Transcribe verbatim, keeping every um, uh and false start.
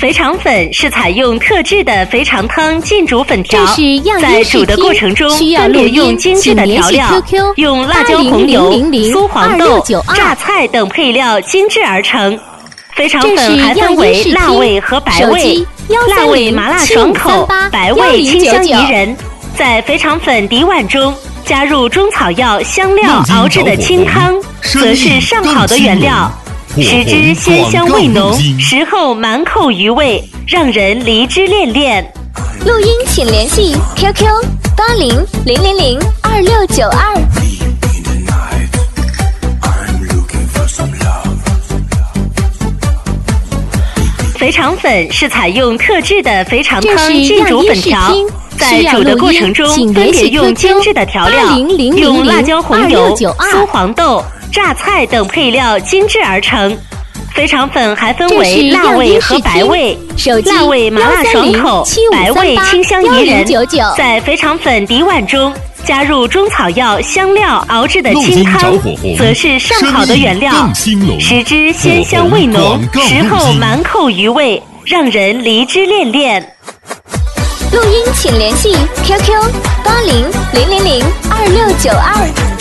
肥肠粉是采用特制的肥肠汤浸煮粉条， 在煮的过程中分别用精致的调料，用辣椒、红油、酥黄豆、榨菜等配料精制而成。肥肠粉还分为辣味和白味，辣味麻辣爽口，白味清香宜人。在肥肠粉底碗中加入中草药、香料熬制的清汤，则是上好的原料。食之鲜香味浓，食后满口余味，让人离之恋恋。 录音请联系 Q Q 八零零零零二六九二。 肥肠粉是采用特制的肥肠汤浸煮粉条，在煮的过程中分别用精致的调料，用辣椒、红油、酥黄豆、榨菜等配料精制而成。肥肠粉还分为辣味和白味，辣味麻辣爽口，白味清香宜人。在肥肠粉底碗中加入中草药、香料熬制的清汤，则是上好的原料。食之鲜香味浓，食后满口余味，让人离之恋恋。 录音请联系 Q Q 八零零零零二六九二。